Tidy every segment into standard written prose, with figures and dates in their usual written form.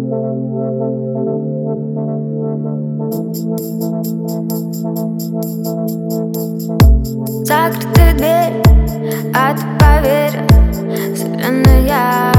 Закрытая дверь, а ты поверь, вселенная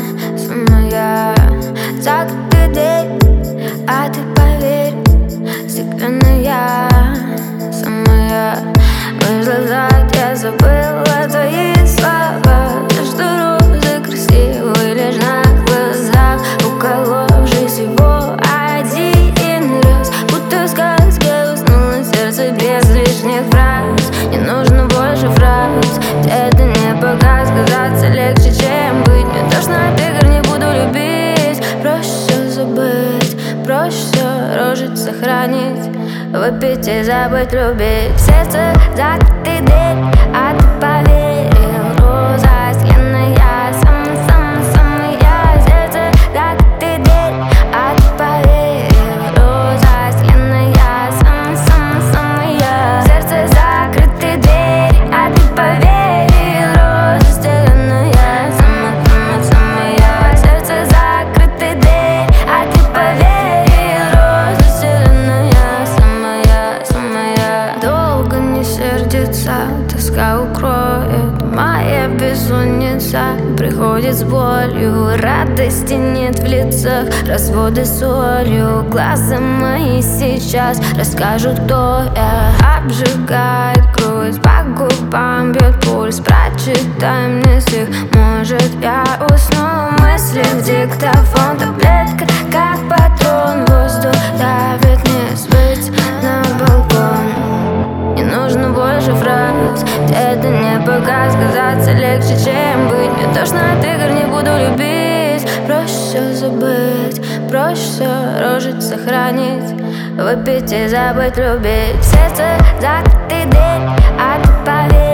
самая. Закрытая дверь, а ты поверь, вселенная самая. Вышла зад, я забыла твои слова, что розы красивые лишь на глазах, уколовшись его один раз, будто в сказке уснуло сердце без лишних фраз. Не нужно больше фраз, это не показ. Казаться легче, чем быть. Мне тошно от игр, не буду любить. Проще все забыть, проще все рожить, сохранить, выпить и забыть любить. В сердце закрытый дверь, а ты поверил, роза сленная, самая. Сердце закрытый дверь, а ты поверил, роза сленная, самая. Сердце закрытый дверь, а ты поверил, роза сленная, самая. Сердце закрытый дверь, а ты поверил, роза сленная, самая. Долго не сердится, тоска укроет, моя бессонница приходит с болью, радости нет в лицах, разводы солью. Глаза мои сейчас расскажут, кто я. Обжигает грудь, по губам бьет пульс, прочитай мне стих, может я усну. Мысли в диктофон, таблетка как патрон, воздух давит, не сбыть на балкон. Не нужно больше фраз, это не показ. Казаться легче, чем быть. Мне тошно от игр, не буду любить. Проще все забыть, проще все рожить, сохранить, выпить и забыть любить. В сердце закрытый дверь, а ты поверь.